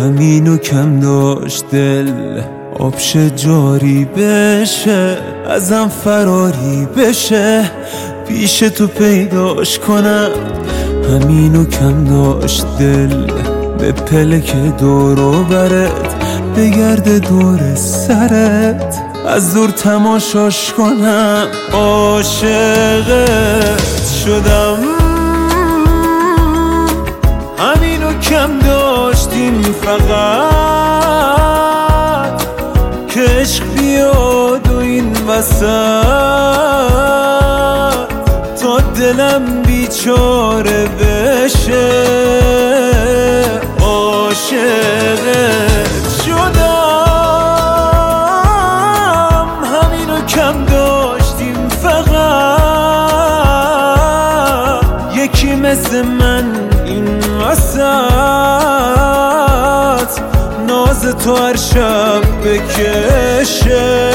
همینو کم داشت دل آبش جاری بشه، ازم فراری بشه، پیش تو پیداش کنم. همینو کم داشت دل به پلک دور و برت بگرده دور سرت، از دور تماشاش کنم. عاشقت شدم، همینو کم داشتیم فقط که عشق بیاد و این وسط تا دلم بیچاره بشه. عاشقت شدم، همینو کم داشتیم فقط یکی مثل من این وسط ناز تو هر شب بکشه.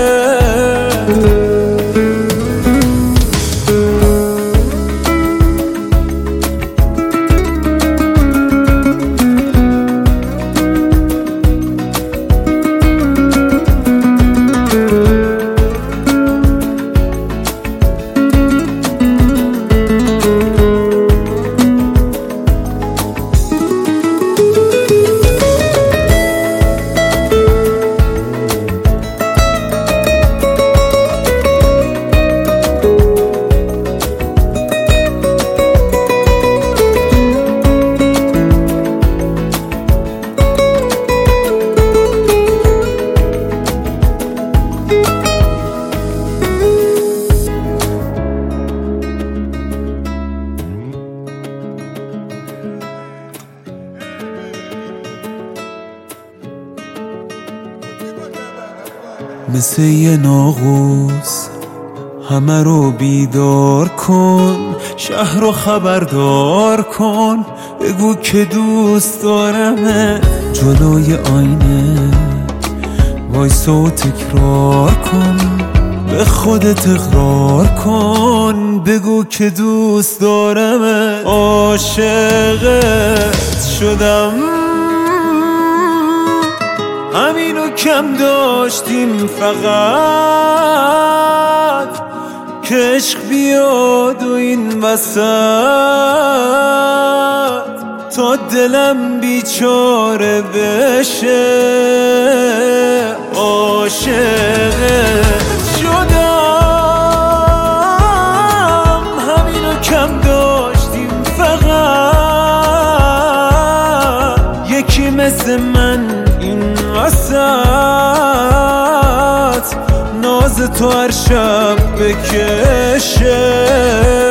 مثل یه ناقوس همه رو بیدار کن، شهر رو خبردار کن، بگو که دوست دارمه. جلوی آینه وایسا و تکرار کن، به خودت اقرار کن، بگو که دوست دارمه. عاشقت شدم، همینو کم داشتیم فقط که عشق بیاد و این وسط تا دلم بیچاره بشه. عاشقت شدم، همینو کم داشتیم فقط یکی مثل من این وسط ناز تو هر شب بکشه.